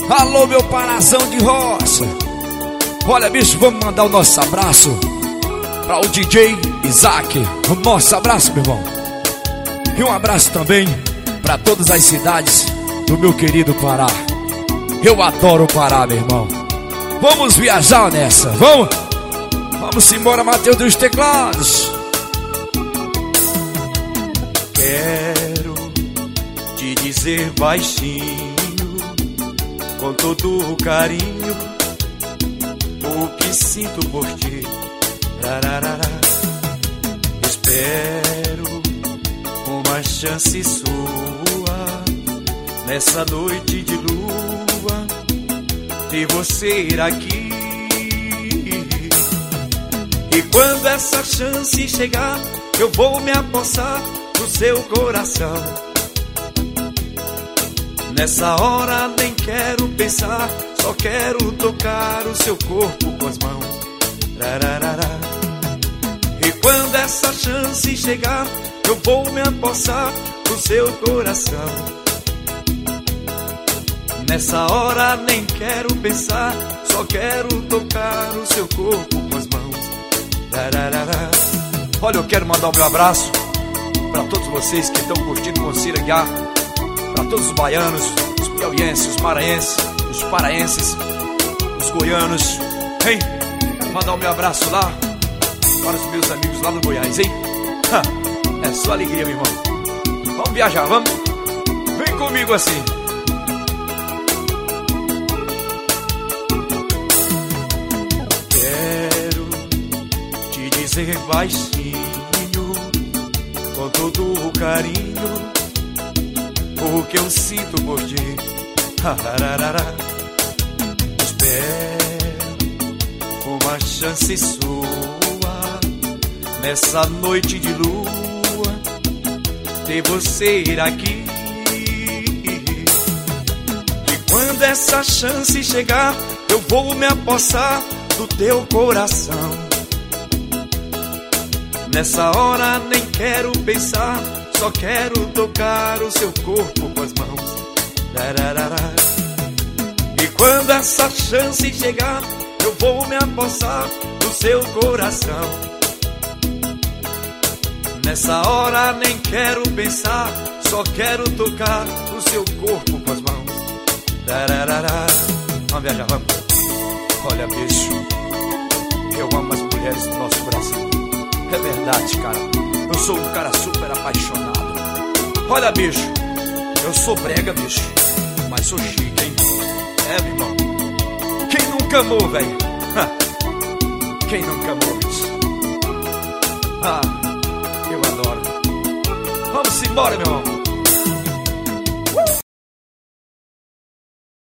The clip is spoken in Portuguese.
Alô, meu parazão de roça. Olha, bicho, vamos mandar o nosso abraço para o DJ Isaac. O nosso abraço, meu irmão. E um abraço também para todas as cidades do meu querido Pará. Eu adoro o Pará, meu irmão. Vamos viajar nessa, vamos? Vamos embora, Matheus dos teclados. Quero te dizer baixinho, com todo o carinho, o que sinto por ti. Espero uma chance sua nessa noite de lua, de você ir aqui. E quando essa chance chegar, eu vou me apossar do seu coração. Nessa hora nem quero pensar, só quero tocar o seu corpo com as mãos. E quando essa chance chegar, eu vou me apossar do seu coração. Nessa hora nem quero pensar, só quero tocar o seu corpo com as mãos. Olha, eu quero mandar o meu abraço para todos vocês que estão curtindo com Cira Guiar, para todos os baianos, os piauienses, os maranhenses, os paraenses, os goianos, hein? Mandar o meu abraço lá para os meus amigos lá no Goiás, hein? É só alegria, meu irmão. Vamos viajar, vamos? Vem comigo assim. Quero te dizer baixinho, com todo o carinho, o que eu sinto por ti. Espero uma chance sua nessa noite de lua, de você ir aqui. E quando essa chance chegar, eu vou me apossar do teu coração. Nessa hora nem quero pensar, só quero tocar o seu corpo com as mãos. E quando essa chance chegar, eu vou me apossar do seu coração. Nessa hora nem quero pensar, só quero tocar o seu corpo com as mãos. Vamos viajar, vamos. Olha, bicho, eu amo as mulheres do nosso Brasil. É verdade, cara. Eu sou um cara super apaixonado. Olha, bicho, eu sou brega, bicho, mas sou chique, hein? É, meu irmão. Quem nunca amou, velho? Quem nunca amou, bicho? Eu adoro. Vamos embora, meu irmão.